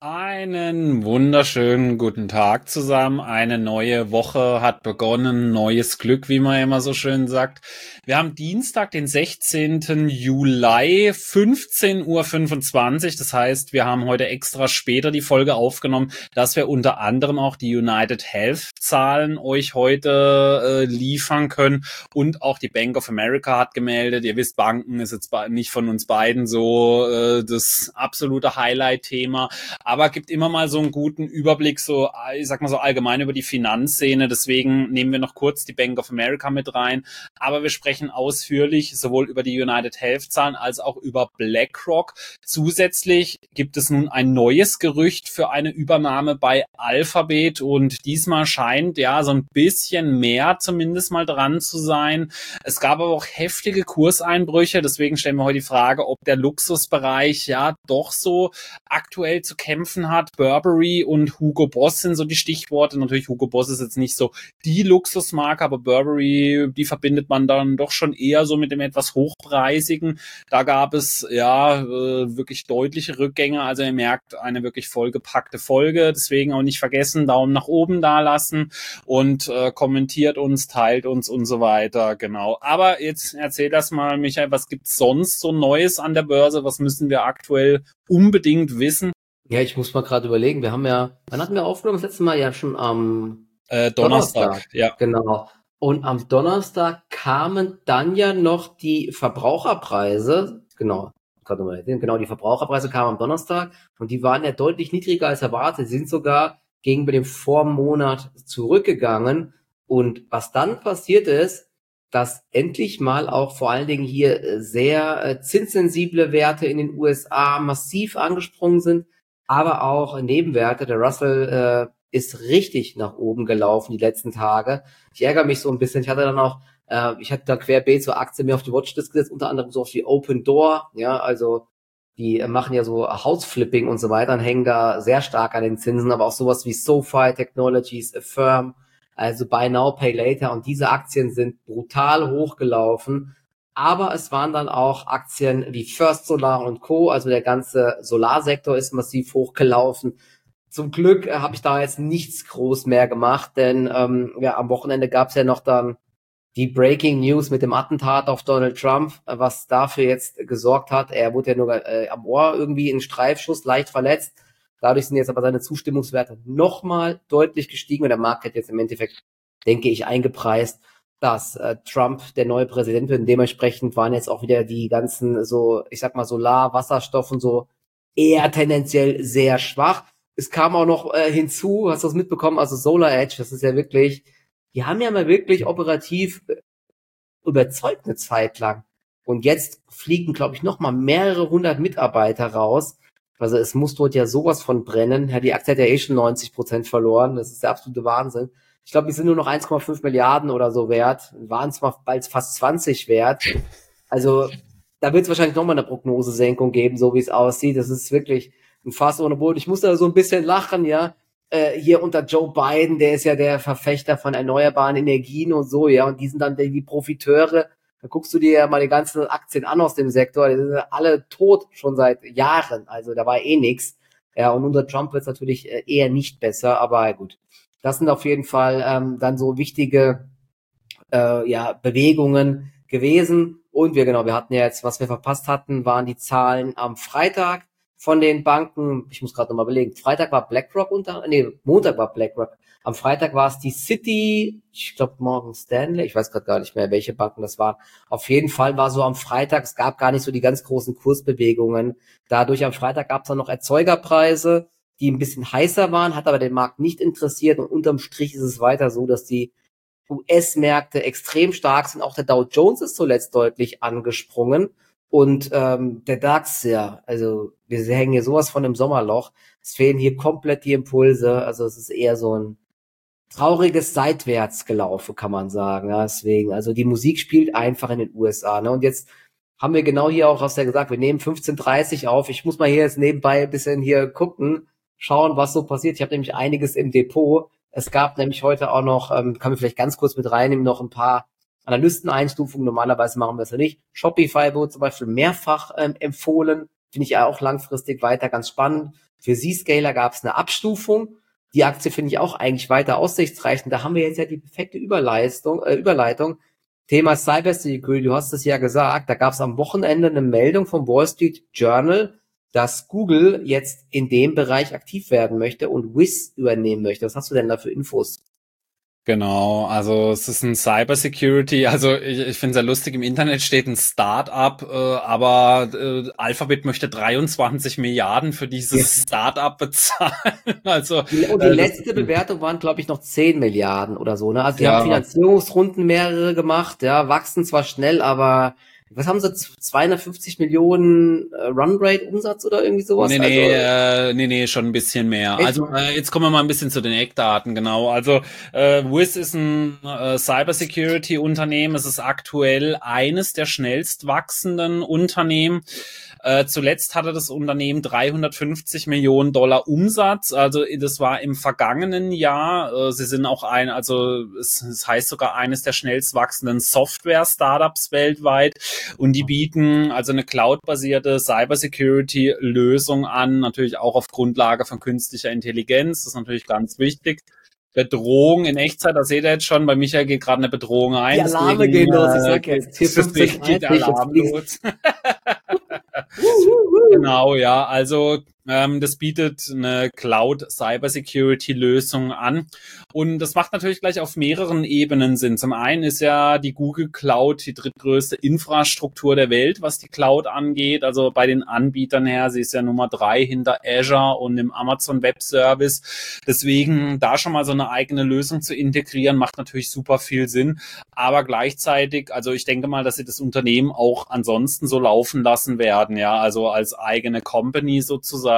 Einen wunderschönen guten Tag zusammen. Eine neue Woche hat begonnen. Neues Glück, wie man immer so schön sagt. Wir haben Dienstag, den 16. Juli, 15:25 Uhr. Das heißt, wir haben heute extra später die Folge aufgenommen, dass wir unter anderem auch die United Health Zahlen euch heute liefern können. Und auch die Bank of America hat gemeldet. Ihr wisst, Banken ist jetzt nicht von uns beiden so das absolute Highlight-Thema. Aber gibt immer mal so einen guten Überblick, so, ich sag mal so allgemein über die Finanzszene. Deswegen nehmen wir noch kurz die Bank of America mit rein. Aber wir sprechen ausführlich sowohl über die United Health Zahlen als auch über BlackRock. Zusätzlich gibt es nun ein neues Gerücht für eine Übernahme bei Alphabet und diesmal scheint ja so ein bisschen mehr zumindest mal dran zu sein. Es gab aber auch heftige Kurseinbrüche. Deswegen stellen wir heute die Frage, ob der Luxusbereich ja doch so aktuell zu kämpfen hat. Burberry und Hugo Boss sind so die Stichworte. Natürlich, Hugo Boss ist jetzt nicht so die Luxusmarke, aber Burberry, die verbindet man dann doch schon eher so mit dem etwas hochpreisigen. Da gab es ja wirklich deutliche Rückgänge. Also ihr merkt, eine wirklich vollgepackte Folge. Deswegen auch nicht vergessen, Daumen nach oben da lassen und kommentiert uns, teilt uns und so weiter. Genau. Aber jetzt erzähl das mal, Michael, was gibt's sonst so Neues an der Börse? Was müssen wir aktuell unbedingt wissen? Ja, ich muss mal gerade überlegen. Wir haben ja, wann hatten wir aufgenommen? Das letzte Mal ja schon am Donnerstag. Ja. Genau. Und am Donnerstag kamen dann ja noch die Verbraucherpreise. Genau. Genau, die Verbraucherpreise kamen am Donnerstag und die waren ja deutlich niedriger als erwartet. Sie sind sogar gegenüber dem Vormonat zurückgegangen. Und was dann passiert ist, dass endlich mal auch vor allen Dingen hier sehr zinssensible Werte in den USA massiv angesprungen sind, aber auch Nebenwerte. Der Russell ist richtig nach oben gelaufen die letzten Tage. Ich ärgere mich so ein bisschen. Ich hatte da querbeet so Aktien mir auf die Watchlist gesetzt, unter anderem so auf die Open Door. Ja, also die machen ja so House-Flipping und so weiter und hängen da sehr stark an den Zinsen, aber auch sowas wie SoFi Technologies, Affirm, also Buy Now, Pay Later, und diese Aktien sind brutal hochgelaufen. Aber es waren dann auch Aktien wie First Solar und Co., also der ganze Solarsektor ist massiv hochgelaufen. Zum Glück habe ich da jetzt nichts groß mehr gemacht, denn ja, am Wochenende gab es ja noch dann die Breaking News mit dem Attentat auf Donald Trump, was dafür jetzt gesorgt hat. Er wurde ja nur am Ohr irgendwie in Streifschuss leicht verletzt. Dadurch sind jetzt aber seine Zustimmungswerte nochmal deutlich gestiegen und der Markt hat jetzt im Endeffekt, denke ich, eingepreist, dass Trump der neue Präsident wird. Und dementsprechend waren jetzt auch wieder die ganzen so, ich sag mal, Solar, Wasserstoff und so eher tendenziell sehr schwach. Es kam auch noch hinzu, hast du das mitbekommen, also Solar Edge, das ist ja wirklich, die haben ja mal wirklich operativ überzeugt eine Zeit lang. Und jetzt fliegen, glaube ich, noch mal mehrere hundert Mitarbeiter raus. Also es muss dort ja sowas von brennen. Ja, die Aktie hat ja eh schon 90% verloren. Das ist der absolute Wahnsinn. Ich glaube, die sind nur noch 1,5 Milliarden oder so wert. Waren zwar bald fast 20 wert. Also da wird es wahrscheinlich nochmal eine Prognosesenkung geben, so wie es aussieht. Das ist wirklich ein Fass ohne Boden. Ich muss da so ein bisschen lachen, ja. Hier unter Joe Biden, der ist ja der Verfechter von erneuerbaren Energien und so, ja. Und die sind dann die Profiteure. Da guckst du dir ja mal die ganzen Aktien an aus dem Sektor. Die sind ja alle tot schon seit Jahren. Also da war eh nix. Ja, und unter Trump wird's natürlich eher nicht besser. Aber gut, das sind auf jeden Fall dann so wichtige Bewegungen gewesen. Und wir hatten ja jetzt, was wir verpasst hatten, waren die Zahlen am Freitag von den Banken. Ich muss gerade nochmal überlegen. Montag war BlackRock. Am Freitag war es die Citi, ich glaube Morgan Stanley, ich weiß gerade gar nicht mehr, welche Banken das waren. Auf jeden Fall war so am Freitag, es gab gar nicht so die ganz großen Kursbewegungen. Dadurch am Freitag gab es dann noch Erzeugerpreise, die ein bisschen heißer waren, hat aber den Markt nicht interessiert. Und unterm Strich ist es weiter so, dass die US-Märkte extrem stark sind. Auch der Dow Jones ist zuletzt deutlich angesprungen. Und der DAX, ja, also wir hängen hier sowas von im Sommerloch. Es fehlen hier komplett die Impulse. Also es ist eher so ein trauriges Seitwärtsgelaufe, kann man sagen. Ja, deswegen, also die Musik spielt einfach in den USA. Ne? Und jetzt haben wir genau hier auch, hast du ja gesagt, wir nehmen 15:30 auf. Ich muss mal hier jetzt nebenbei ein bisschen hier gucken, schauen, was so passiert. Ich habe nämlich einiges im Depot. Es gab nämlich heute auch noch, kann man vielleicht ganz kurz mit reinnehmen, noch ein paar Analysteneinstufungen. Normalerweise machen wir es ja nicht. Shopify wurde zum Beispiel mehrfach empfohlen. Finde ich ja auch langfristig weiter ganz spannend. Für Zscaler gab es eine Abstufung. Die Aktie finde ich auch eigentlich weiter aussichtsreich. Und da haben wir jetzt ja die perfekte Überleitung. Thema Cybersecurity, du hast es ja gesagt, da gab es am Wochenende eine Meldung vom Wall Street Journal, dass Google jetzt in dem Bereich aktiv werden möchte und Wiz übernehmen möchte. Was hast du denn da für Infos? Genau, also es ist ein Cybersecurity, also ich finde es sehr lustig, im Internet steht ein Start-up, aber Alphabet möchte 23 Milliarden für dieses Start-up bezahlen. Also Und die letzte Bewertung waren, glaube ich, noch 10 Milliarden oder so. Ne? Also die haben ja, Finanzierungsrunden mehrere gemacht, ja, wachsen zwar schnell, aber was haben sie? 250 Millionen Runrate Umsatz oder irgendwie sowas? nee, schon ein bisschen mehr. Echt? Also jetzt kommen wir mal ein bisschen zu den Eckdaten, genau. Also Wiz ist ein Cybersecurity-Unternehmen. Es ist aktuell eines der schnellst wachsenden Unternehmen. Zuletzt hatte das Unternehmen 350 Millionen Dollar Umsatz. Also das war im vergangenen Jahr. Sie sind auch es heißt sogar eines der schnellst wachsenden Software-Startups weltweit. Und die bieten also eine cloud-basierte Cybersecurity-Lösung an, natürlich auch auf Grundlage von künstlicher Intelligenz. Das ist natürlich ganz wichtig. Bedrohung in Echtzeit, da seht ihr jetzt schon, bei Michael geht gerade eine Bedrohung ein. Die Alarme gehen los, ich sag jetzt. Deswegen geht der Alarm los. Genau, ja, also das bietet eine Cloud-Cybersecurity-Lösung an und das macht natürlich gleich auf mehreren Ebenen Sinn. Zum einen ist ja die Google Cloud die drittgrößte Infrastruktur der Welt, was die Cloud angeht, also bei den Anbietern her, sie ist ja Nummer 3 hinter Azure und im Amazon Web Service, deswegen da schon mal so eine eigene Lösung zu integrieren, macht natürlich super viel Sinn, aber gleichzeitig, also ich denke mal, dass sie das Unternehmen auch ansonsten so laufen lassen werden, ja, also als eigene Company sozusagen.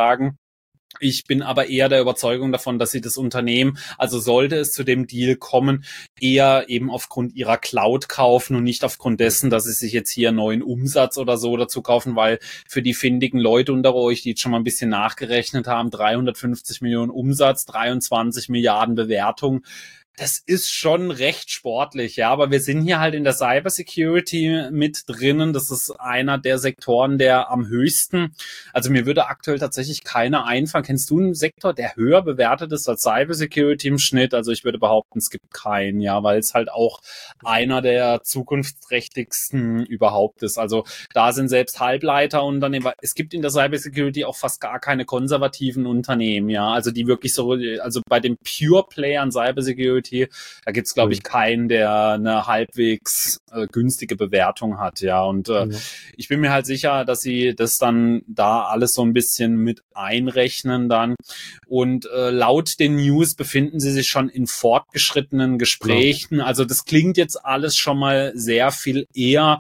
Ich bin aber eher der Überzeugung davon, dass sie das Unternehmen, also sollte es zu dem Deal kommen, eher eben aufgrund ihrer Cloud kaufen und nicht aufgrund dessen, dass sie sich jetzt hier neuen Umsatz oder so dazu kaufen, weil für die findigen Leute unter euch, die jetzt schon mal ein bisschen nachgerechnet haben, 350 Millionen Umsatz, 23 Milliarden Bewertung, das ist schon recht sportlich, ja, aber wir sind hier halt in der Cybersecurity mit drinnen. Das ist einer der Sektoren, der am höchsten, also mir würde aktuell tatsächlich keiner einfallen. Kennst du einen Sektor, der höher bewertet ist als Cybersecurity im Schnitt? Also ich würde behaupten, es gibt keinen, ja, weil es halt auch einer der zukunftsträchtigsten überhaupt ist. Also da sind selbst Halbleiterunternehmen, es gibt in der Cybersecurity auch fast gar keine konservativen Unternehmen, ja, also die wirklich so, also bei den Pure Playern Cybersecurity, da gibt's glaube ich, keinen, der eine halbwegs günstige Bewertung hat, ja. Und ich bin mir halt sicher, dass sie das dann da alles so ein bisschen mit einrechnen dann. Und laut den News befinden sie sich schon in fortgeschrittenen Gesprächen. Also das klingt jetzt alles schon mal sehr viel eher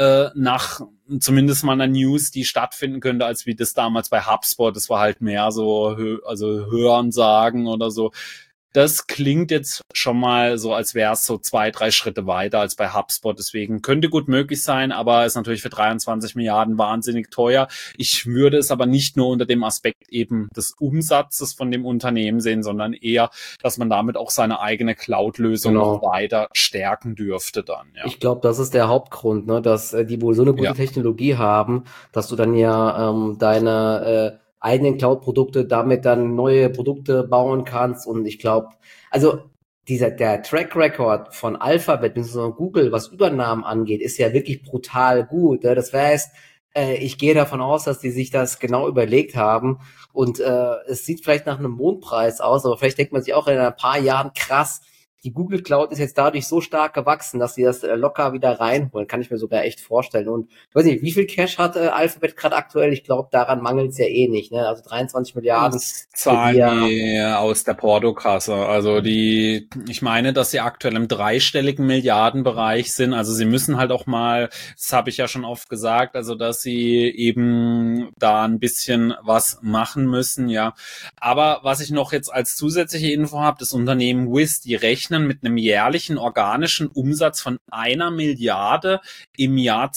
nach zumindest mal einer News, die stattfinden könnte, als wie das damals bei HubSpot. Das war halt mehr so, also Hören sagen oder so. Das klingt jetzt schon mal so, als wäre es so 2, 3 Schritte weiter als bei HubSpot. Deswegen könnte gut möglich sein, aber ist natürlich für 23 Milliarden wahnsinnig teuer. Ich würde es aber nicht nur unter dem Aspekt eben des Umsatzes von dem Unternehmen sehen, sondern eher, dass man damit auch seine eigene Cloud-Lösung noch weiter stärken dürfte dann. Ja. Ich glaube, das ist der Hauptgrund, ne, dass die wohl so eine gute Technologie haben, dass du dann ja deine eigenen Cloud-Produkte damit dann neue Produkte bauen kannst. Und ich glaube, also der Track Record von Alphabet bzw. Google, was Übernahmen angeht, ist ja wirklich brutal gut. Ne? Das heißt, ich gehe davon aus, dass die sich das genau überlegt haben. Und es sieht vielleicht nach einem Mondpreis aus, aber vielleicht denkt man sich auch in ein paar Jahren, krass, die Google Cloud ist jetzt dadurch so stark gewachsen, dass sie das locker wieder reinholen. Kann ich mir sogar echt vorstellen. Und ich weiß nicht, wie viel Cash hat Alphabet gerade aktuell? Ich glaube, daran mangelt es ja eh nicht. Ne? Also 23 Milliarden. Das zahlen die aus der Portokasse. Also ich meine, dass sie aktuell im dreistelligen Milliardenbereich sind. Also sie müssen halt auch mal, das habe ich ja schon oft gesagt, also dass sie eben da ein bisschen was machen müssen, ja. Aber was ich noch jetzt als zusätzliche Info habe, das Unternehmen Wiz, die rechnen mit einem jährlichen organischen Umsatz von 1 Milliarde im Jahr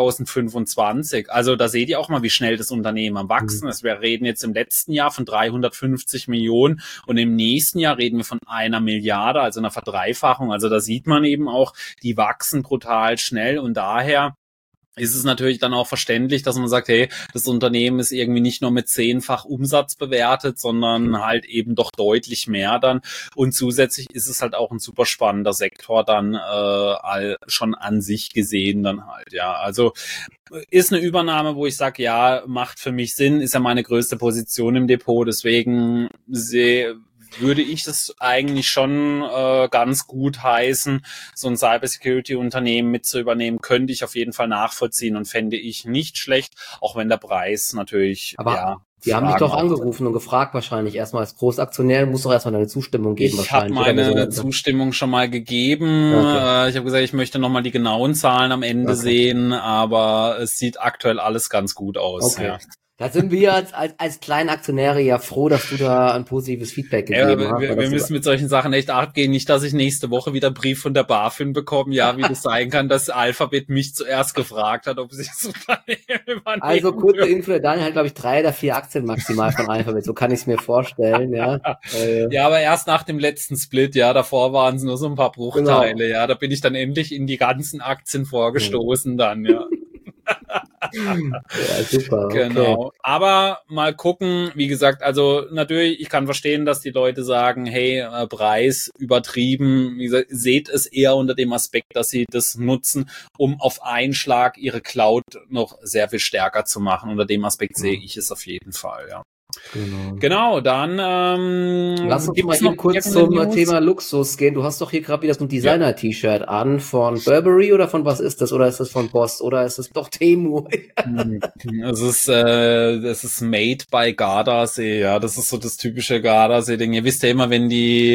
2025. Also da seht ihr auch mal, wie schnell das Unternehmen am Wachsen ist. Wir reden jetzt im letzten Jahr von 350 Millionen und im nächsten Jahr reden wir von 1 Milliarde, also einer Verdreifachung. Also da sieht man eben auch, die wachsen brutal schnell und daher ist es natürlich dann auch verständlich, dass man sagt, hey, das Unternehmen ist irgendwie nicht nur mit 10-fach Umsatz bewertet, sondern halt eben doch deutlich mehr dann. Und zusätzlich ist es halt auch ein super spannender Sektor dann schon an sich gesehen dann halt, ja. Also ist eine Übernahme, wo ich sage, ja, macht für mich Sinn, ist ja meine größte Position im Depot, deswegen würde ich das eigentlich schon ganz gut heißen, so ein Cybersecurity-Unternehmen mit zu übernehmen, könnte ich auf jeden Fall nachvollziehen und fände ich nicht schlecht, auch wenn der Preis natürlich, Aber ja, die haben dich Fragen doch angerufen und gefragt wahrscheinlich erstmal als Großaktionär, muss doch erstmal deine Zustimmung geben Ich habe wahrscheinlich. meine Zustimmung schon mal gegeben. Okay. Ich habe gesagt, ich möchte nochmal die genauen Zahlen am Ende Okay. sehen, aber es sieht aktuell alles ganz gut aus. Okay. Ja. Da sind wir als kleine Aktionäre ja froh, dass du da ein positives Feedback gegeben hast. Wir müssen mit solchen Sachen echt Acht gehen. Nicht, dass ich nächste Woche wieder einen Brief von der BaFin bekomme, ja, wie das sein kann, dass Alphabet mich zuerst gefragt hat, ob sie das Unternehmen übernehmen. Also kurze Info, der Daniel hat, glaube ich, 3 oder 4 Aktien maximal von Alphabet. So kann ich es mir vorstellen, ja. Ja, aber erst nach dem letzten Split, ja, davor waren es nur so ein paar Bruchteile, Genau. ja. Da bin ich dann endlich in die ganzen Aktien vorgestoßen dann, ja. Ja, super, okay. Genau. Aber mal gucken, wie gesagt, also natürlich, ich kann verstehen, dass die Leute sagen, hey, Preis übertrieben. Wie gesagt, seht es eher unter dem Aspekt, dass sie das nutzen, um auf einen Schlag ihre Cloud noch sehr viel stärker zu machen. Unter dem Aspekt sehe ich es auf jeden Fall, ja. Genau, dann lass uns mal eben kurz zum Thema Luxus gehen. Du hast doch hier gerade wieder so ein Designer-T-Shirt an von Burberry oder von was ist das? Oder ist das von Boss? Oder ist es doch Temu? Es ist made by Gardasee, ja, das ist so das typische Gardasee-Ding. Ihr wisst ja immer, wenn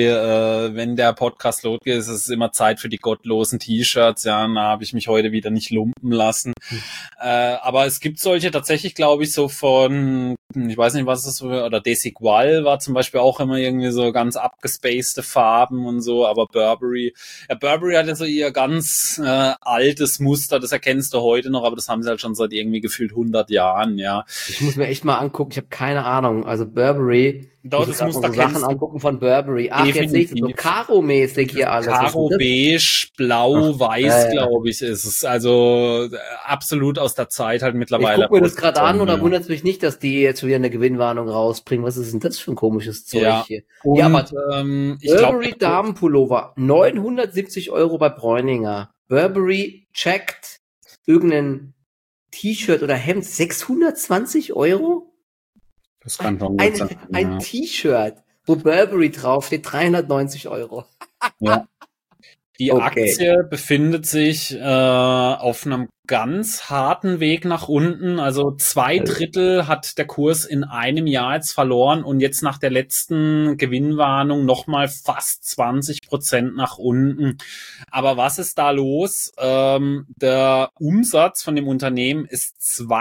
der Podcast losgeht, ist es immer Zeit für die gottlosen T-Shirts, ja, da habe ich mich heute wieder nicht lumpen lassen. Aber es gibt solche tatsächlich, glaube ich, so von, ich weiß nicht, was es war, oder Desigual war zum Beispiel auch immer irgendwie so ganz abgespacede Farben und so, aber Burberry hatte so ihr ganz altes Muster, das erkennst du heute noch, aber das haben sie halt schon seit irgendwie gefühlt 100 Jahren, ja. Ich muss mir echt mal angucken, ich habe keine Ahnung, also Burberry, Doch, das muss so Sachen angucken von Burberry. Ach, definitiv. Jetzt sehe ich so Karo-mäßig hier alles. Karo beige, blau, weiß, glaube ich, ist es. Also absolut aus der Zeit halt mittlerweile. Ich gucke mir das gerade an oder wundert es mich nicht, dass die jetzt wieder eine Gewinnwarnung rausbringen. Was ist denn das für ein komisches Zeug hier? Und, ja, aber ich Burberry Damenpullover, 970 € bei Bräuninger. Burberry checkt irgendein T-Shirt oder Hemd, 620 €? Das kann schon gut sein. Ein T-Shirt, wo Burberry draufsteht, 390 €. Ja. Die Aktie befindet sich auf einem ganz harten Weg nach unten. Also 2/3 hat der Kurs in einem Jahr jetzt verloren und jetzt nach der letzten Gewinnwarnung nochmal fast 20% nach unten. Aber was ist da los? Der Umsatz von dem Unternehmen ist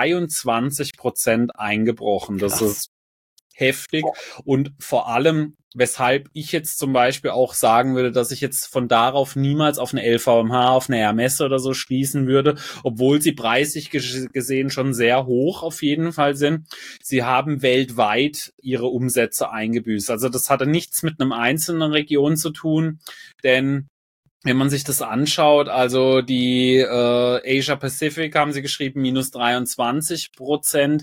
22% eingebrochen. Das ist heftig und vor allem, weshalb ich jetzt zum Beispiel auch sagen würde, dass ich jetzt von darauf niemals auf eine LVMH, auf eine Hermes oder so schließen würde, obwohl sie preislich gesehen schon sehr hoch auf jeden Fall sind. Sie haben weltweit ihre Umsätze eingebüßt. Also das hatte nichts mit einem einzelnen Region zu tun, denn wenn man sich das anschaut, also die Asia Pacific haben sie geschrieben, minus 23%,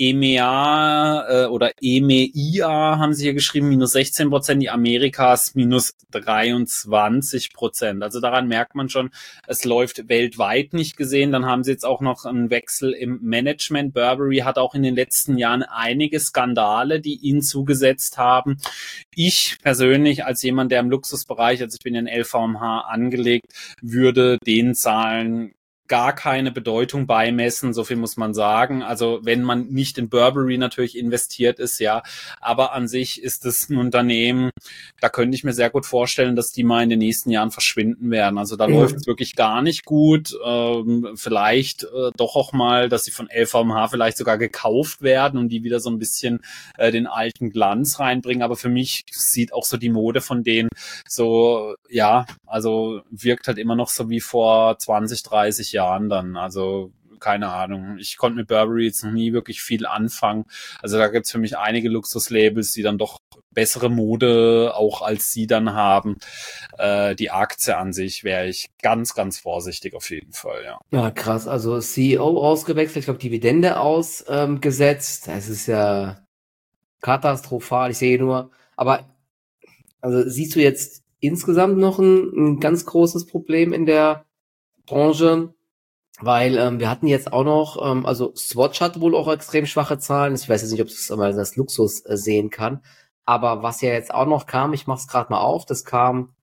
EMEA oder EMEIA haben sie hier geschrieben, minus 16%, die Amerikas minus 23%. Also daran merkt man schon, es läuft weltweit nicht gesehen. Dann haben sie jetzt auch noch einen Wechsel im Management. Burberry hat auch in den letzten Jahren einige Skandale, die ihnen zugesetzt haben. Ich persönlich als jemand, der im Luxusbereich, also ich bin in LVMH angelegt, würde den Zahlen gar keine Bedeutung beimessen, so viel muss man sagen. Also wenn man nicht in Burberry natürlich investiert ist, ja, aber an sich ist es ein Unternehmen, da könnte ich mir sehr gut vorstellen, dass die mal in den nächsten Jahren verschwinden werden. Also da läuft es wirklich gar nicht gut. Vielleicht doch auch mal, dass sie von LVMH vielleicht sogar gekauft werden und die wieder so ein bisschen den alten Glanz reinbringen. Aber für mich sieht auch so die Mode von denen so, ja, also wirkt halt immer noch so wie vor 20, 30 Jahren dann. Also keine Ahnung. Ich konnte mit Burberry jetzt noch nie wirklich viel anfangen. Also da gibt's für mich einige Luxuslabels, die dann doch bessere Mode auch als sie dann haben. Die Aktie an sich wäre ich ganz, ganz vorsichtig auf jeden Fall, ja. Ja, krass. Also CEO ausgewechselt, ich glaube Dividende ausgesetzt. Das ist ja katastrophal. Ich sehe nur, aber also siehst du jetzt insgesamt noch ein ganz großes Problem in der Branche? Weil wir hatten jetzt auch noch, also Swatch hat wohl auch extrem schwache Zahlen. Ich weiß jetzt nicht, ob es mal das Luxus sehen kann. Aber was ja jetzt auch noch kam, ich mache es gerade mal auf, das kam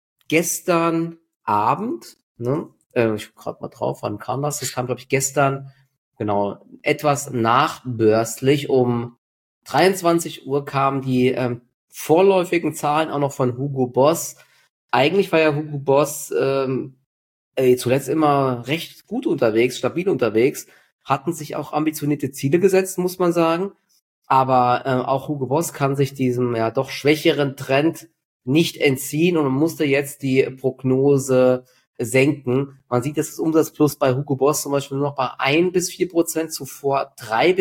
gestern Abend, ne? Ich gucke gerade mal drauf, wann kam das? Das kam, glaube ich, gestern, genau, etwas nachbörslich. Um 23 Uhr kamen die vorläufigen Zahlen auch noch von Hugo Boss. Eigentlich war ja Hugo Boss zuletzt immer recht gut unterwegs, stabil unterwegs, hatten sich auch ambitionierte Ziele gesetzt, muss man sagen. Aber auch Hugo Boss kann sich diesem ja doch schwächeren Trend nicht entziehen und man musste jetzt die Prognose senken. Man sieht, dass das Umsatzplus bei Hugo Boss zum Beispiel nur noch bei 1-4%, zuvor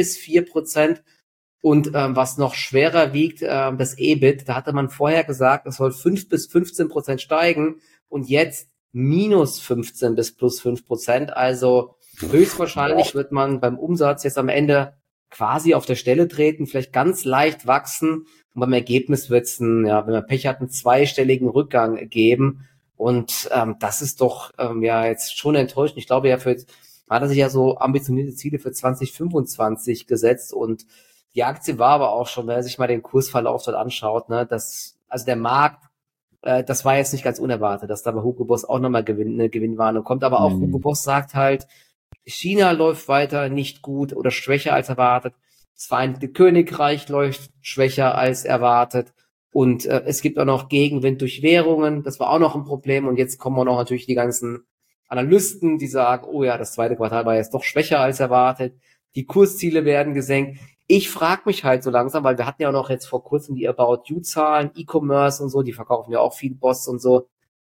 3-4%. Und was noch schwerer wiegt, das EBIT, da hatte man vorher gesagt, es soll 5-15% steigen und jetzt minus 15 bis plus 5%. Also höchstwahrscheinlich wird man beim Umsatz jetzt am Ende quasi auf der Stelle treten, vielleicht ganz leicht wachsen und beim Ergebnis wird es, wenn man Pech hat, einen zweistelligen Rückgang geben. Und das ist doch ja jetzt schon enttäuschend. Ich glaube ja, hat er sich ja so ambitionierte Ziele für 2025 gesetzt und die Aktie war aber auch schon, wenn man sich mal den Kursverlauf dort anschaut, ne, also der Markt, das war jetzt nicht ganz unerwartet, dass da bei Hugo Boss auch nochmal eine Gewinnwarnung kommt, aber auch Hugo Boss sagt halt, China läuft weiter nicht gut oder schwächer als erwartet, das Vereinigte Königreich läuft schwächer als erwartet und es gibt auch noch Gegenwind durch Währungen, das war auch noch ein Problem und jetzt kommen auch noch natürlich die ganzen Analysten, die sagen, oh ja, das zweite Quartal war jetzt doch schwächer als erwartet, die Kursziele werden gesenkt. Ich frage mich halt so langsam, weil wir hatten ja auch noch jetzt vor kurzem die About You-Zahlen, E-Commerce und so, die verkaufen ja auch viel Boss und so.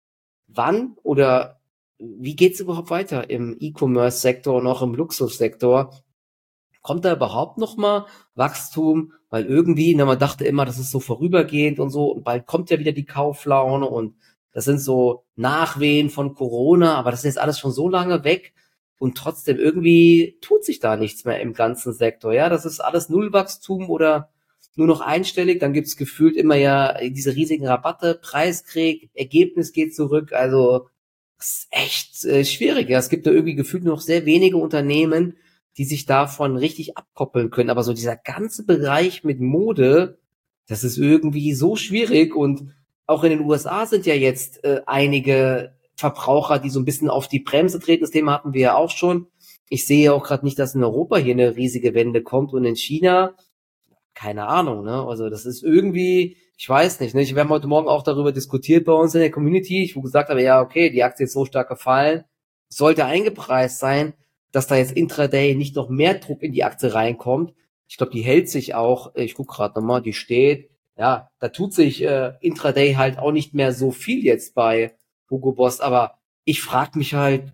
Wann oder wie geht's überhaupt weiter im E-Commerce-Sektor und auch im Luxussektor? Kommt da überhaupt noch mal Wachstum? Weil irgendwie, man dachte immer, das ist so vorübergehend und so und bald kommt ja wieder die Kauflaune und das sind so Nachwehen von Corona, aber das ist jetzt alles schon so lange weg. Und trotzdem irgendwie tut sich da nichts mehr im ganzen Sektor. Ja, das ist alles Nullwachstum oder nur noch einstellig. Dann gibt's gefühlt immer ja diese riesigen Rabatte, Preiskrieg, Ergebnis geht zurück. Also das ist echt schwierig. Ja, es gibt da irgendwie gefühlt nur noch sehr wenige Unternehmen, die sich davon richtig abkoppeln können. Aber so dieser ganze Bereich mit Mode, das ist irgendwie so schwierig. Und auch in den USA sind ja jetzt einige Verbraucher, die so ein bisschen auf die Bremse treten. Das Thema hatten wir ja auch schon. Ich sehe auch gerade nicht, dass in Europa hier eine riesige Wende kommt und in China, keine Ahnung, ne? Also das ist irgendwie, ich weiß nicht, ne? Wir haben heute Morgen auch darüber diskutiert bei uns in der Community, wo gesagt habe, ja, okay, die Aktie ist so stark gefallen, sollte eingepreist sein, dass da jetzt intraday nicht noch mehr Druck in die Aktie reinkommt. Ich glaube, die hält sich auch, ich gucke gerade nochmal, die steht, ja, da tut sich intraday halt auch nicht mehr so viel jetzt bei Hugo Boss, aber ich frage mich halt,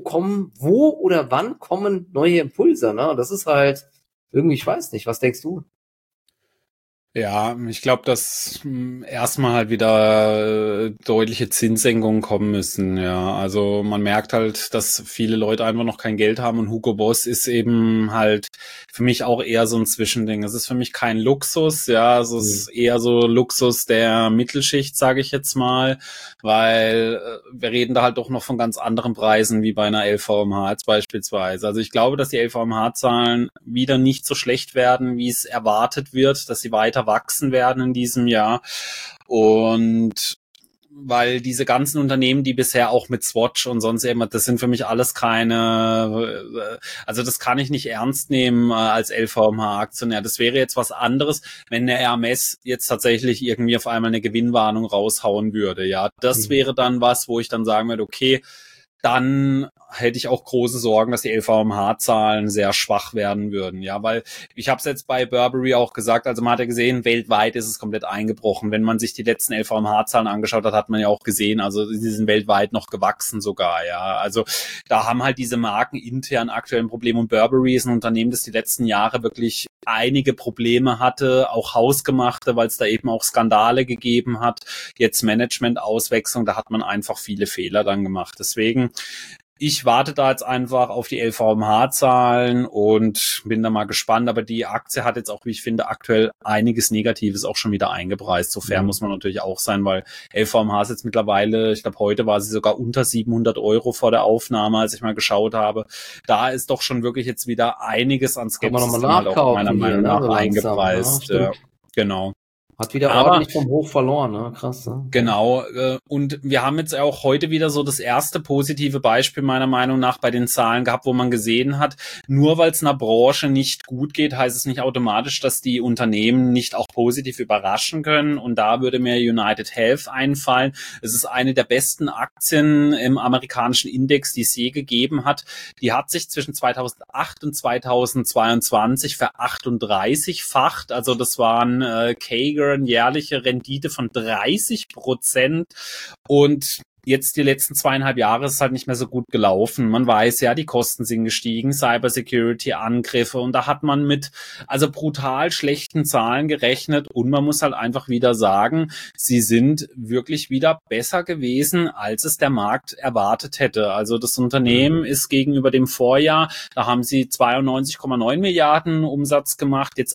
wo oder wann kommen neue Impulse, ne? Das ist halt irgendwie, ich weiß nicht, was denkst du? Ja, ich glaube, dass erstmal halt wieder deutliche Zinssenkungen kommen müssen. Ja, also man merkt halt, dass viele Leute einfach noch kein Geld haben und Hugo Boss ist eben halt für mich auch eher so ein Zwischending. Es ist für mich kein Luxus, ja, also es ist eher so Luxus der Mittelschicht, sage ich jetzt mal, weil wir reden da halt doch noch von ganz anderen Preisen wie bei einer LVMH jetzt beispielsweise. Also ich glaube, dass die LVMH-Zahlen wieder nicht so schlecht werden, wie es erwartet wird, dass sie weiter wachsen werden in diesem Jahr. Und weil diese ganzen Unternehmen, die bisher auch mit Swatch und sonst irgendwas, das sind für mich alles keine, also das kann ich nicht ernst nehmen als LVMH-Aktionär. Das wäre jetzt was anderes, wenn der Hermes jetzt tatsächlich irgendwie auf einmal eine Gewinnwarnung raushauen würde. Ja, das wäre dann was, wo ich dann sagen würde, okay, dann hätte ich auch große Sorgen, dass die LVMH-Zahlen sehr schwach werden würden. Ja, weil ich habe es jetzt bei Burberry auch gesagt, also man hat ja gesehen, weltweit ist es komplett eingebrochen. Wenn man sich die letzten LVMH-Zahlen angeschaut hat, hat man ja auch gesehen, also sie sind weltweit noch gewachsen sogar. Ja, also da haben halt diese Marken intern aktuell ein Problem und Burberry ist ein Unternehmen, das die letzten Jahre wirklich einige Probleme hatte, auch hausgemachte, weil es da eben auch Skandale gegeben hat. Jetzt Management-Auswechslung, da hat man einfach viele Fehler dann gemacht. Deswegen ich warte da jetzt einfach auf die LVMH-Zahlen und bin da mal gespannt. Aber die Aktie hat jetzt auch, wie ich finde, aktuell einiges Negatives auch schon wieder eingepreist. So fair muss man natürlich auch sein, weil LVMH ist jetzt mittlerweile, ich glaube, heute war sie sogar unter 700 € vor der Aufnahme, als ich mal geschaut habe. Da ist doch schon wirklich jetzt wieder einiges an Skepsis halt auch meiner Meinung nach so eingepreist. Ja, genau. Hat wieder ordentlich vom Hoch verloren, ne? Krass, ne? Genau, und wir haben jetzt auch heute wieder so das erste positive Beispiel meiner Meinung nach bei den Zahlen gehabt, wo man gesehen hat, nur weil es einer Branche nicht gut geht, heißt es nicht automatisch, dass die Unternehmen nicht auch positiv überraschen können. Und da würde mir United Health einfallen. Es ist eine der besten Aktien im amerikanischen Index, die es je gegeben hat. Die hat sich zwischen 2008 und 2022 ver38-facht. Also das waren CAGR, jährliche Rendite von 30% und jetzt die letzten 2,5 Jahre ist es halt nicht mehr so gut gelaufen. Man weiß ja, die Kosten sind gestiegen, Cybersecurity-Angriffe und da hat man mit also brutal schlechten Zahlen gerechnet und man muss halt einfach wieder sagen, sie sind wirklich wieder besser gewesen, als es der Markt erwartet hätte. Also das Unternehmen ist gegenüber dem Vorjahr, da haben sie 92,9 Milliarden Umsatz gemacht, jetzt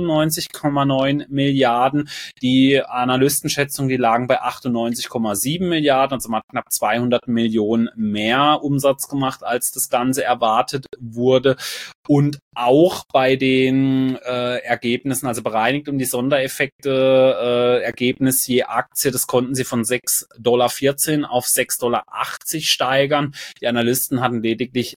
98,9 Milliarden. Die Analystenschätzungen, die lagen bei 98,7 Milliarden, also man hat knapp 200 Millionen mehr Umsatz gemacht, als das Ganze erwartet wurde. Und auch bei den Ergebnissen, also bereinigt um die Sondereffekte, Ergebnis je Aktie, das konnten sie von 6,14 $ auf 6,80 $ steigern. Die Analysten hatten lediglich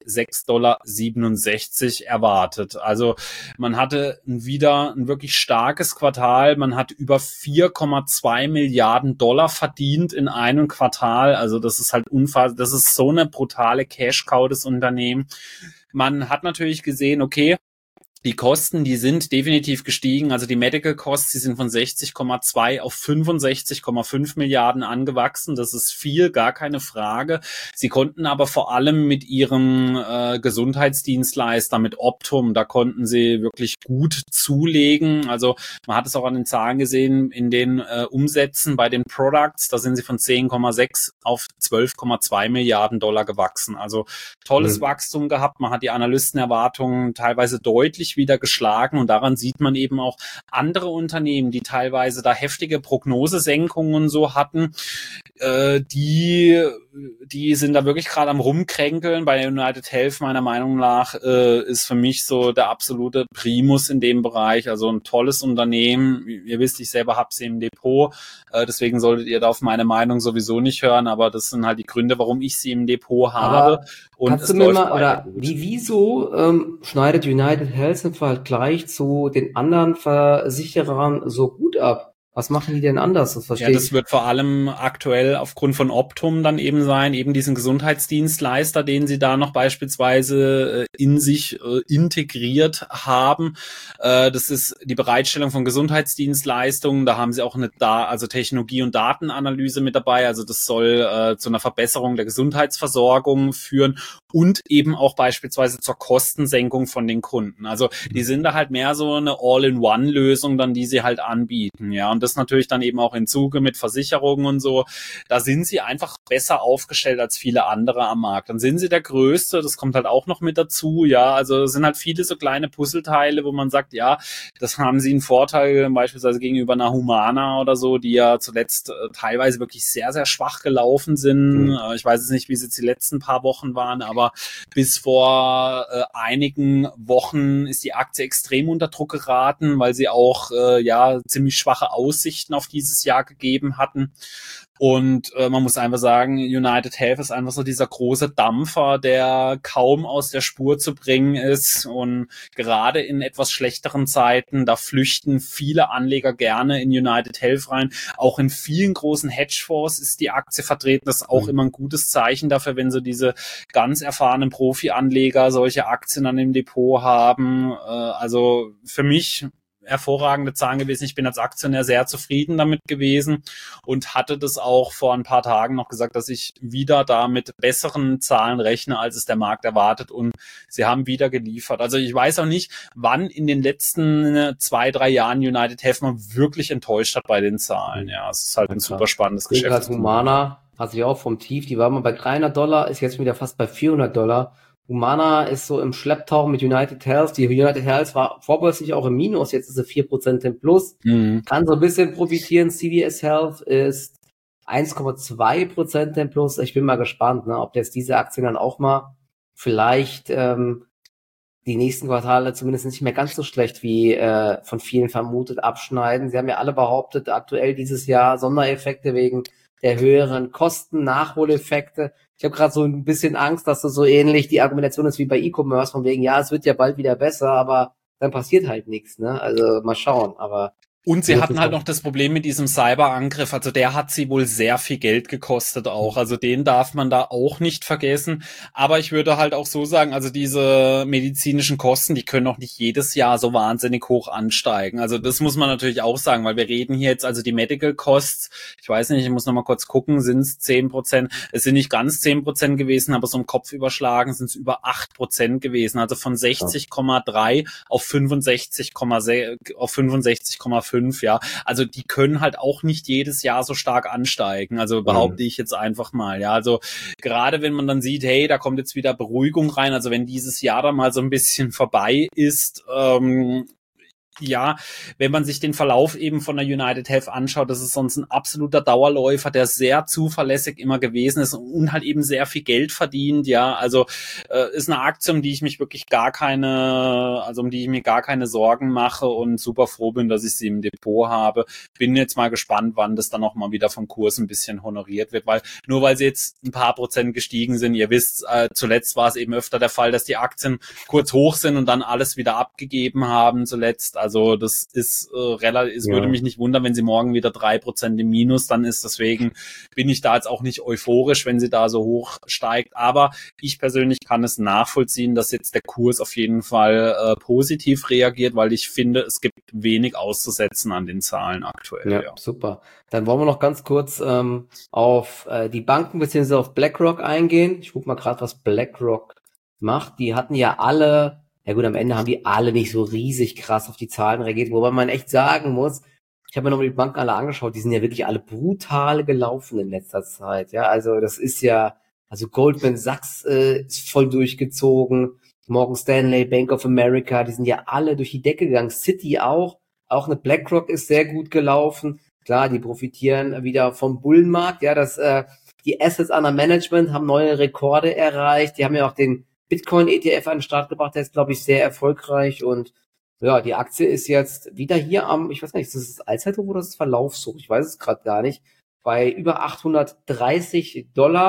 6,67 $ erwartet. Also man hatte wieder ein wirklich starkes Quartal. Man hat über 4,2 Milliarden $ verdient in einem Quartal. Also das ist halt unfassbar. Das ist so eine brutale Cash-Cow des Unternehmens. Man hat natürlich gesehen, okay, die Kosten, die sind definitiv gestiegen. Also die Medical Costs, die sind von 60,2 auf 65,5 Milliarden angewachsen. Das ist viel, gar keine Frage. Sie konnten aber vor allem mit ihrem Gesundheitsdienstleister, mit Optum, da konnten sie wirklich gut zulegen. Also man hat es auch an den Zahlen gesehen, in den Umsätzen bei den Products, da sind sie von 10,6 auf 12,2 Milliarden $ gewachsen. Also tolles Wachstum gehabt. Man hat die Analystenerwartungen teilweise deutlich wieder geschlagen und daran sieht man eben auch andere Unternehmen, die teilweise da heftige Prognosesenkungen und so hatten, die sind da wirklich gerade am Rumkränkeln. Bei United Health meiner Meinung nach ist für mich so der absolute Primus in dem Bereich, also ein tolles Unternehmen. Ihr wisst, ich selber habe sie im Depot, deswegen solltet ihr da auf meine Meinung sowieso nicht hören, aber das sind halt die Gründe, warum ich sie im Depot habe. Aber und kannst du mir mal, oder wieso schneidet United Health im Vergleich zu den anderen Versicherern so gut ab? Was machen die denn anders? Das verstehe ich. Ja, das wird vor allem aktuell aufgrund von Optum dann eben sein, eben diesen Gesundheitsdienstleister, den sie da noch beispielsweise in sich integriert haben. Das ist die Bereitstellung von Gesundheitsdienstleistungen. Da haben sie auch also Technologie- und Datenanalyse mit dabei. Also das soll zu einer Verbesserung der Gesundheitsversorgung führen und eben auch beispielsweise zur Kostensenkung von den Kunden. Also die sind da halt mehr so eine All-in-One-Lösung dann, die sie halt anbieten, ja. Und das natürlich dann eben auch im Zuge mit Versicherungen und so. Da sind sie einfach besser aufgestellt als viele andere am Markt. Dann sind sie der Größte, das kommt halt auch noch mit dazu, ja. Also es sind halt viele so kleine Puzzleteile, wo man sagt, ja, das haben sie einen Vorteil beispielsweise gegenüber einer Humana oder so, die ja zuletzt teilweise wirklich sehr, sehr schwach gelaufen sind. Ich weiß jetzt nicht, wie es jetzt die letzten paar Wochen waren, aber bis vor einigen Wochen ist die Aktie extrem unter Druck geraten, weil sie auch ziemlich schwache Aussagen Aussichten auf dieses Jahr gegeben hatten. Und man muss einfach sagen, United Health ist einfach so dieser große Dampfer, der kaum aus der Spur zu bringen ist. Und gerade in etwas schlechteren Zeiten, da flüchten viele Anleger gerne in United Health rein. Auch in vielen großen Hedgefonds ist die Aktie vertreten. Das ist auch immer ein gutes Zeichen dafür, wenn so diese ganz erfahrenen Profi-Anleger solche Aktien an dem Depot haben. Also für mich hervorragende Zahlen gewesen. Ich bin als Aktionär sehr zufrieden damit gewesen und hatte das auch vor ein paar Tagen noch gesagt, dass ich wieder da mit besseren Zahlen rechne, als es der Markt erwartet, und sie haben wieder geliefert. Also ich weiß auch nicht, wann in den letzten 2-3 Jahren United Health mal wirklich enttäuscht hat bei den Zahlen. Ja, es ist halt ein super spannendes Geschäft. Humana hat sich auch vom Tief, die war mal bei $300, ist jetzt wieder fast bei $400. Humana ist so im Schlepptau mit United Health. Die United Health war vorbörslich auch im Minus, jetzt ist sie 4% im Plus. Kann so ein bisschen profitieren. CVS Health ist 1,2% im Plus. Ich bin mal gespannt, ne, ob jetzt diese Aktien dann auch mal vielleicht die nächsten Quartale zumindest nicht mehr ganz so schlecht wie von vielen vermutet abschneiden. Sie haben ja alle behauptet, aktuell dieses Jahr Sondereffekte wegen der höheren Kosten, Nachholeffekte. Ich habe gerade so ein bisschen Angst, dass das so ähnlich die Argumentation ist wie bei E-Commerce, von wegen, ja, es wird ja bald wieder besser, aber dann passiert halt nichts, ne? Also mal schauen, aber und sie hatten halt noch das Problem mit diesem Cyberangriff, also der hat sie wohl sehr viel Geld gekostet auch, also den darf man da auch nicht vergessen, aber ich würde halt auch so sagen, also diese medizinischen Kosten, die können auch nicht jedes Jahr so wahnsinnig hoch ansteigen, also das muss man natürlich auch sagen, weil wir reden hier jetzt, also die Medical Costs, ich weiß nicht, ich muss noch mal kurz gucken, sind es 10%, es sind nicht ganz 10% gewesen, aber so im Kopf überschlagen sind es über 8% gewesen, also von 60,3 auf 65,5, ja, also die können halt auch nicht jedes Jahr so stark ansteigen, also behaupte ich jetzt einfach mal, ja, also gerade wenn man dann sieht, hey, da kommt jetzt wieder Beruhigung rein, also wenn dieses Jahr dann mal so ein bisschen vorbei ist, ja, wenn man sich den Verlauf eben von der United Health anschaut, das ist sonst ein absoluter Dauerläufer, der sehr zuverlässig immer gewesen ist und halt eben sehr viel Geld verdient, ja, also ist eine Aktie, um die ich mich wirklich um die ich mir gar keine Sorgen mache und super froh bin, dass ich sie im Depot habe. Bin jetzt mal gespannt, wann das dann auch mal wieder vom Kurs ein bisschen honoriert wird, weil nur weil sie jetzt ein paar Prozent gestiegen sind, ihr wisst, zuletzt war es eben öfter der Fall, dass die Aktien kurz hoch sind und dann alles wieder abgegeben haben zuletzt. Also das ist relativ, es würde mich nicht wundern, wenn sie morgen wieder 3% im Minus dann ist. Deswegen bin ich da jetzt auch nicht euphorisch, wenn sie da so hoch steigt. Aber ich persönlich kann es nachvollziehen, dass jetzt der Kurs auf jeden Fall positiv reagiert, weil ich finde, es gibt wenig auszusetzen an den Zahlen aktuell. Ja, super. Dann wollen wir noch ganz kurz auf die Banken bzw. auf BlackRock eingehen. Ich gucke mal gerade, was BlackRock macht. Die hatten ja alle, ja gut, am Ende haben die alle nicht so riesig krass auf die Zahlen reagiert, wobei man echt sagen muss, ich habe mir nochmal die Banken alle angeschaut, die sind ja wirklich alle brutal gelaufen in letzter Zeit. Ja, also das ist ja, also Goldman Sachs ist voll durchgezogen, Morgan Stanley, Bank of America, die sind ja alle durch die Decke gegangen, Citi auch eine BlackRock ist sehr gut gelaufen. Klar, die profitieren wieder vom Bullenmarkt, ja, die Assets under Management haben neue Rekorde erreicht, die haben ja auch den Bitcoin-ETF an den Start gebracht, der ist, glaube ich, sehr erfolgreich und ja, die Aktie ist jetzt wieder hier ich weiß gar nicht, ist das Allzeithoch oder ist das Verlaufshoch? Ich weiß es gerade gar nicht. Bei über $830.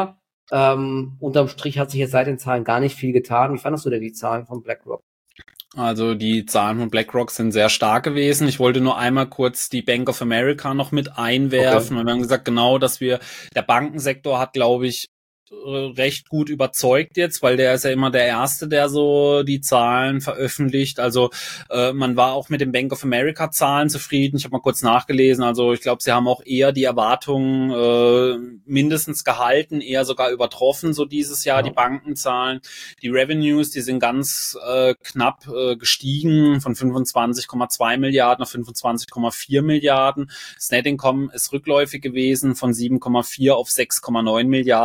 Unterm Strich hat sich jetzt seit den Zahlen gar nicht viel getan. Wie fandest du denn die Zahlen von BlackRock? Also die Zahlen von BlackRock sind sehr stark gewesen. Ich wollte nur einmal kurz die Bank of America noch mit einwerfen. Okay. Wir haben gesagt, genau, der Bankensektor hat, glaube ich, recht gut überzeugt jetzt, weil der ist ja immer der Erste, der so die Zahlen veröffentlicht. Also man war auch mit den Bank of America Zahlen zufrieden. Ich habe mal kurz nachgelesen. Also ich glaube, sie haben auch eher die Erwartungen mindestens gehalten, eher sogar übertroffen so dieses Jahr, die Bankenzahlen. Die Revenues, die sind ganz knapp gestiegen von 25,2 Milliarden auf 25,4 Milliarden. Das Net Income ist rückläufig gewesen von 7,4 auf 6,9 Milliarden, aber auch daran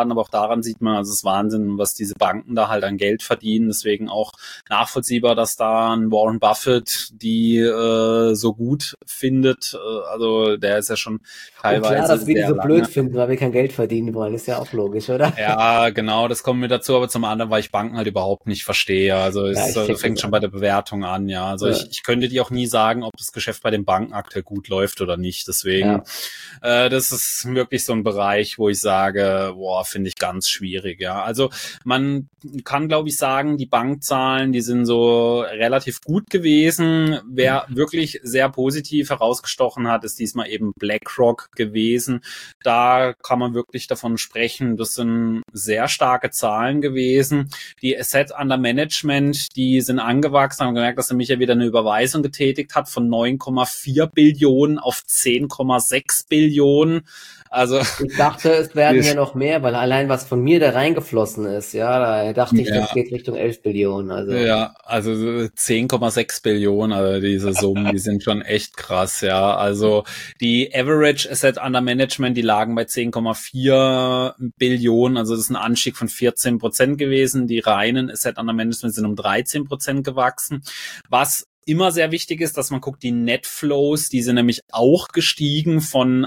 daran sieht man, also es ist Wahnsinn, was diese Banken da halt an Geld verdienen. Deswegen auch nachvollziehbar, dass da ein Warren Buffett die so gut findet. Also der ist ja schon teilweise klar, dass wir die sehr so blöd lange. finden, weil wir kein Geld verdienen wollen, ist ja auch logisch, oder? Ja, genau, das kommt mir dazu, aber zum anderen, weil ich Banken halt überhaupt nicht verstehe. Also Ja, es ich check fängt das schon auch. bei der Bewertung an, ja. Also Ja, ich könnte dir auch nie sagen, ob das Geschäft bei den Banken aktuell gut läuft oder nicht. Deswegen, ja. das ist wirklich so ein Bereich, wo ich sage, boah, finde ich ganz schwierig, ja. Also man kann, glaube ich, sagen, die Bankzahlen, die sind so relativ gut gewesen. Wer wirklich sehr positiv herausgestochen hat, ist diesmal eben BlackRock gewesen. Da kann man wirklich davon sprechen, das sind sehr starke Zahlen gewesen. Die Asset Under Management, die sind angewachsen, haben gemerkt, dass er mich ja wieder eine Überweisung getätigt hat von 9,4 Billionen auf 10,6 Billionen. Also Ich dachte, es werden die, ja noch mehr, weil allein was von mir da reingeflossen ist, ja, da dachte ich, das ja, geht Richtung 11 Billionen, also. ja, also 10,6 Billionen, also diese Summen, die sind schon echt krass, ja. Also die Average Asset Under Management, die lagen bei 10,4 Billionen, also das ist ein Anstieg von 14% gewesen. Die reinen Asset Under Management sind um 13% gewachsen. Was immer sehr wichtig ist, dass man guckt, die Netflows, die sind nämlich auch gestiegen von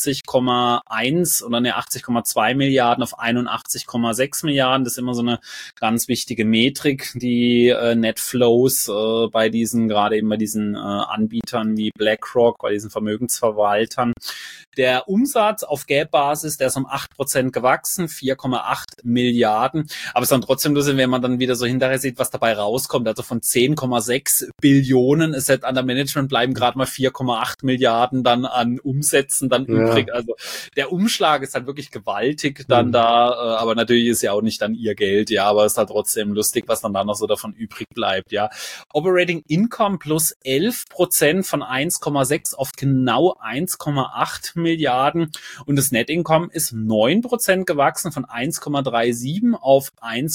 80,1 oder ne 80,2 Milliarden auf 81,6 Milliarden. Das ist immer so eine ganz wichtige Metrik, die Netflows bei diesen, gerade eben bei diesen Anbietern wie BlackRock, bei diesen Vermögensverwaltern. Der Umsatz auf GAAP-Basis, der ist um 8% gewachsen, 4,8 Milliarden. Aber es ist dann trotzdem lustig, wenn man dann wieder so hinterher sieht, was dabei rauskommt. Also von 10,6 Billionen Asset Under Management bleiben gerade mal 4,8 Milliarden dann an Umsätzen dann Ja. übrig. Also der Umschlag ist halt wirklich gewaltig dann da, aber natürlich ist ja auch nicht dann ihr Geld, ja, aber es ist halt trotzdem lustig, was dann da noch so davon übrig bleibt, ja. Operating Income plus 11% von 1,6 auf genau 1,8 Milliarden und das Net Income ist 9% gewachsen von 1,37 auf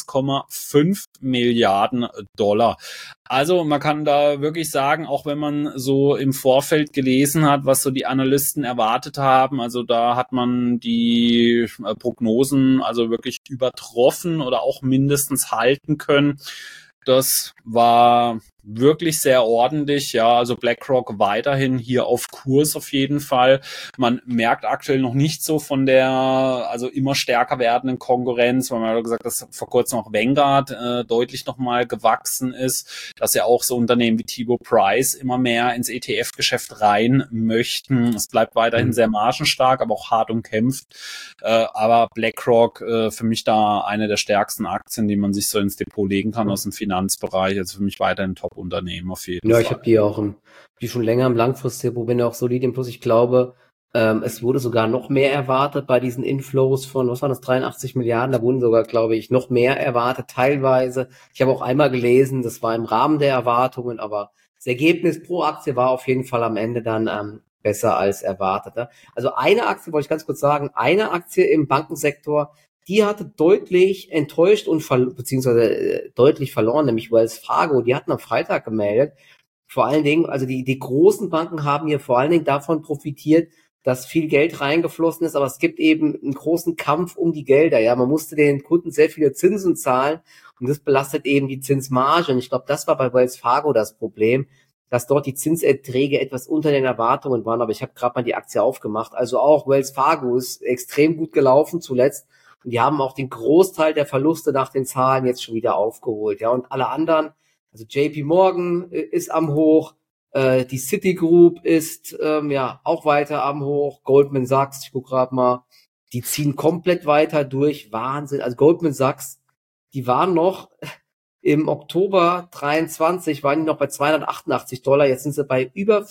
1,5 Milliarden Dollar. Also man kann da wirklich sagen, auch wenn man so im Vorfeld gelesen hat, was so die Analysten erwartet haben, also da hat man die Prognosen also wirklich übertroffen oder auch mindestens halten können. Das war wirklich sehr ordentlich, ja, also BlackRock weiterhin hier auf Kurs auf jeden Fall. Man merkt aktuell noch nicht so von der, also immer stärker werdenden Konkurrenz, weil man hat gesagt, dass vor kurzem auch Vanguard deutlich nochmal gewachsen ist, dass ja auch so Unternehmen wie T. Rowe Price immer mehr ins ETF-Geschäft rein möchten. Es bleibt weiterhin sehr margenstark, aber auch hart umkämpft. Aber BlackRock für mich da eine der stärksten Aktien, die man sich so ins Depot legen kann aus dem Finanzbereich. Also für mich weiterhin Top-Unternehmen auf jeden Ja, Fall. ich habe die auch die schon länger im Langfristdepot, bin auch solid im Plus. Ich glaube, es wurde sogar noch mehr erwartet bei diesen Inflows von, was waren das, 83 Milliarden. Da wurden sogar, glaube ich, noch mehr erwartet, teilweise. Ich habe auch einmal gelesen, das war im Rahmen der Erwartungen, aber das Ergebnis pro Aktie war auf jeden Fall am Ende dann besser als erwartet. Ne? Also eine Aktie, wollte ich ganz kurz sagen, eine Aktie im Bankensektor, die hatte deutlich enttäuscht und beziehungsweise deutlich verloren, nämlich Wells Fargo. Die hatten am Freitag gemeldet. Vor allen Dingen, also die großen Banken haben hier vor allen Dingen davon profitiert, dass viel Geld reingeflossen ist, aber es gibt eben einen großen Kampf um die Gelder. Ja, man musste den Kunden sehr viele Zinsen zahlen und das belastet eben die Zinsmarge. Und ich glaube, das war bei Wells Fargo das Problem, dass dort die Zinserträge etwas unter den Erwartungen waren. Aber ich habe gerade mal die Aktie aufgemacht. Also auch Wells Fargo ist extrem gut gelaufen zuletzt. Und die haben auch den Großteil der Verluste nach den Zahlen jetzt schon wieder aufgeholt. Ja, und alle anderen, also JP Morgan ist am Hoch, die Citigroup ist ja auch weiter am Hoch, Goldman Sachs, ich gucke gerade mal, die ziehen komplett weiter durch, Wahnsinn. Also Goldman Sachs, die waren noch im Oktober 23, waren die noch bei $288, jetzt sind sie bei über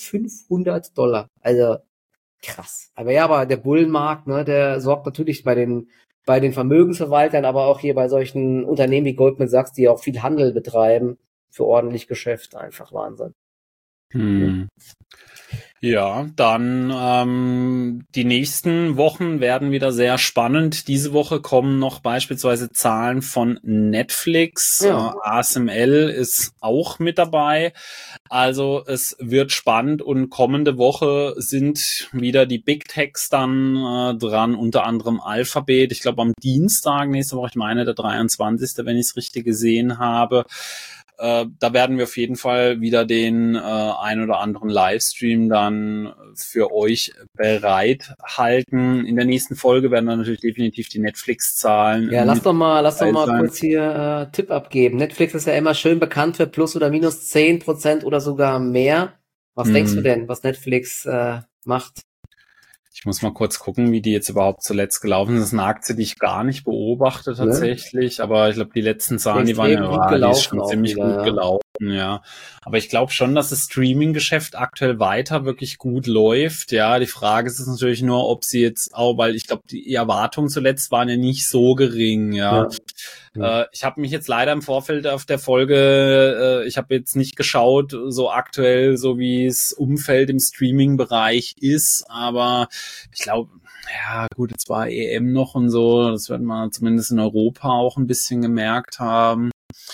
$500. Also krass. Aber ja, aber der Bullenmarkt, ne, der sorgt natürlich bei den Vermögensverwaltern, aber auch hier bei solchen Unternehmen wie Goldman Sachs, die auch viel Handel betreiben, für ordentlich Geschäft. Einfach Wahnsinn. Hm. Ja, dann die nächsten Wochen werden wieder sehr spannend. Diese Woche kommen noch beispielsweise Zahlen von Netflix. Ja. ASML ist auch mit dabei. Also es wird spannend und kommende Woche sind wieder die Big Techs dann dran, unter anderem Alphabet. Ich glaube am Dienstag nächste Woche, ich meine der 23., wenn ich es richtig gesehen habe. Da werden wir auf jeden Fall wieder den ein oder anderen Livestream dann für euch bereithalten. In der nächsten Folge werden dann natürlich definitiv die Netflix-Zahlen. Ja, lass doch mal sein. kurz hier Tipp abgeben. Netflix ist ja immer schön bekannt für plus oder minus 10% oder sogar mehr. Was denkst du denn, was Netflix macht? Ich muss mal kurz gucken, wie die jetzt überhaupt zuletzt gelaufen sind. Das ist eine Aktie, die ich gar nicht beobachte tatsächlich, ne? Aber ich glaube, die letzten Zahlen, die waren die ist schon ziemlich wieder, gut gelaufen, ja. Aber ich glaube schon, dass das Streaming-Geschäft aktuell weiter wirklich gut läuft, ja. Die Frage ist natürlich nur, ob sie jetzt auch, weil ich glaube, die Erwartungen zuletzt waren ja nicht so gering, ja. Ich habe mich jetzt leider im Vorfeld auf der Folge, ich habe jetzt nicht geschaut, so aktuell, so wie es Umfeld im Streaming-Bereich ist, aber ich glaube, ja gut, jetzt war EM noch und so, das wird man zumindest in Europa auch ein bisschen gemerkt haben.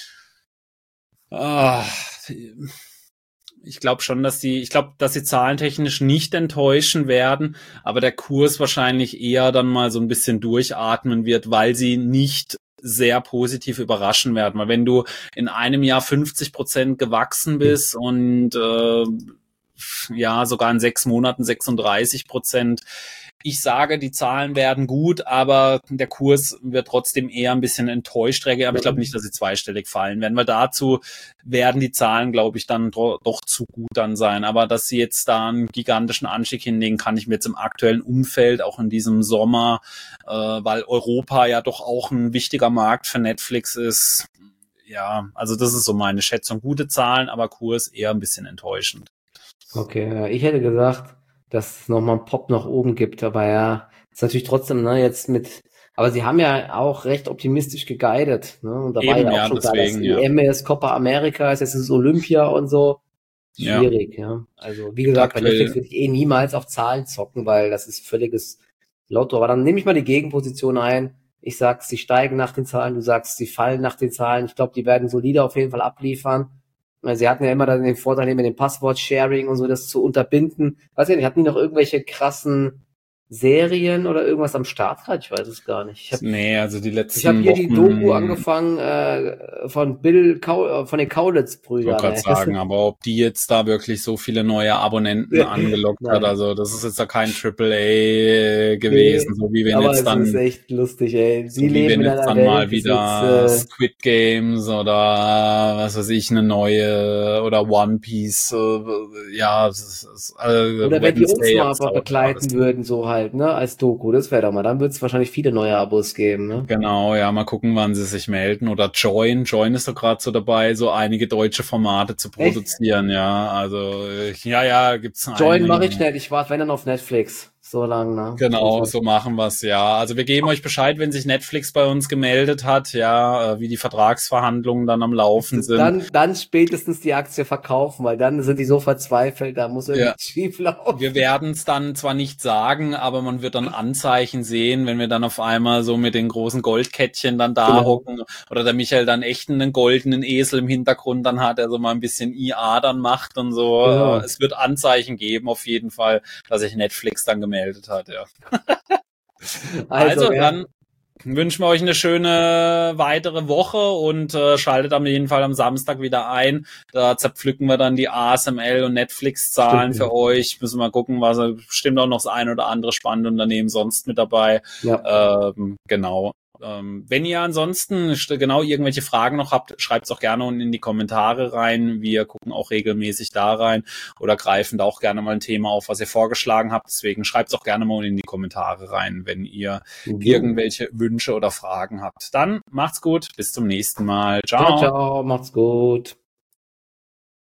Ich glaube schon, dass sie zahlentechnisch nicht enttäuschen werden, aber der Kurs wahrscheinlich eher dann mal so ein bisschen durchatmen wird, weil sie nicht sehr positiv überraschen werden. Weil wenn du in einem Jahr 50% gewachsen bist und ja, sogar in 6 Monaten 36%. Ich sage, die Zahlen werden gut, aber der Kurs wird trotzdem eher ein bisschen enttäuscht. Aber ich glaube nicht, dass sie zweistellig fallen werden, weil dazu werden die Zahlen, glaube ich, dann doch zu gut dann sein. Aber dass sie jetzt da einen gigantischen Anstieg hinlegen, kann ich mir jetzt im aktuellen Umfeld, auch in diesem Sommer, weil Europa ja doch auch ein wichtiger Markt für Netflix ist. Ja, also das ist so meine Schätzung. Gute Zahlen, aber Kurs eher ein bisschen enttäuschend. Okay, ich hätte gesagt, dass es nochmal einen Pop nach oben gibt, aber ja, ist natürlich trotzdem, ne, jetzt mit, aber sie haben ja auch recht optimistisch geguidet, ne, und da war ja auch schon klar, dass EM ist, Copa America ist, jetzt ist Olympia und so, schwierig, ja. Also, wie gesagt, bei Netflix würde ich niemals auf Zahlen zocken, weil das ist völliges Lotto, aber dann nehme ich mal die Gegenposition ein. Ich sag, sie steigen nach den Zahlen, du sagst, sie fallen nach den Zahlen. Ich glaube, die werden solide auf jeden Fall abliefern. Sie hatten ja immer dann den Vorteil, mit dem Passwort-Sharing und so das zu unterbinden. Weiß ich nicht, hatten die noch irgendwelche krassen Serien oder irgendwas am Start gerade? Ich weiß es gar nicht. Also die letzten Ich habe hier die Doku angefangen von von den Kaulitz-Brüdern. Ich wollte gerade sagen, aber ob die jetzt da wirklich so viele neue Abonnenten angelockt hat, also das ist jetzt da kein AAA gewesen, so wie wenn jetzt dann... Das ist echt lustig, ey. Sie leben in einer Welt, mal wieder Squid Games oder was weiß ich, eine neue oder One Piece, ja. Oder wenn die uns mal einfach begleiten würden, so halt, ne, als Doku, das wäre doch mal, dann wird es wahrscheinlich viele neue Abos geben, ne? Genau, ja, mal gucken, wann sie sich melden. Oder Join ist doch gerade so dabei, so einige deutsche Formate zu produzieren, ja. Also, ja, gibt's Join mache ich schnell, ich warte, wenn dann auf Netflix. So lang, ne? Genau, so machen wir's, ja. Also wir geben euch Bescheid, wenn sich Netflix bei uns gemeldet hat, ja, wie die Vertragsverhandlungen dann am Laufen sind. Dann spätestens die Aktie verkaufen, weil dann sind die so verzweifelt, da muss irgendwas schief laufen. Wir werden es dann zwar nicht sagen, aber man wird dann Anzeichen sehen, wenn wir dann auf einmal so mit den großen Goldkettchen dann da hocken oder der Michael dann echt einen goldenen Esel im Hintergrund dann hat, der so mal ein bisschen IA dann macht und so. Ja. Es wird Anzeichen geben auf jeden Fall, dass sich Netflix dann gemeldet hat, ja. Also dann wünschen wir euch eine schöne weitere Woche und schaltet auf jeden Fall am Samstag wieder ein. Da zerpflücken wir dann die ASML und Netflix-Zahlen für euch. Müssen wir gucken, was bestimmt auch noch das ein oder andere spannende Unternehmen sonst mit dabei. Ja. Genau. Wenn ihr ansonsten genau irgendwelche Fragen noch habt, schreibt es auch gerne unten in die Kommentare rein. Wir gucken auch regelmäßig da rein oder greifen da auch gerne mal ein Thema auf, was ihr vorgeschlagen habt. Deswegen schreibt es auch gerne mal in die Kommentare rein, wenn ihr irgendwelche Wünsche oder Fragen habt. Dann macht's gut, bis zum nächsten Mal. Ciao. Ciao, macht's gut.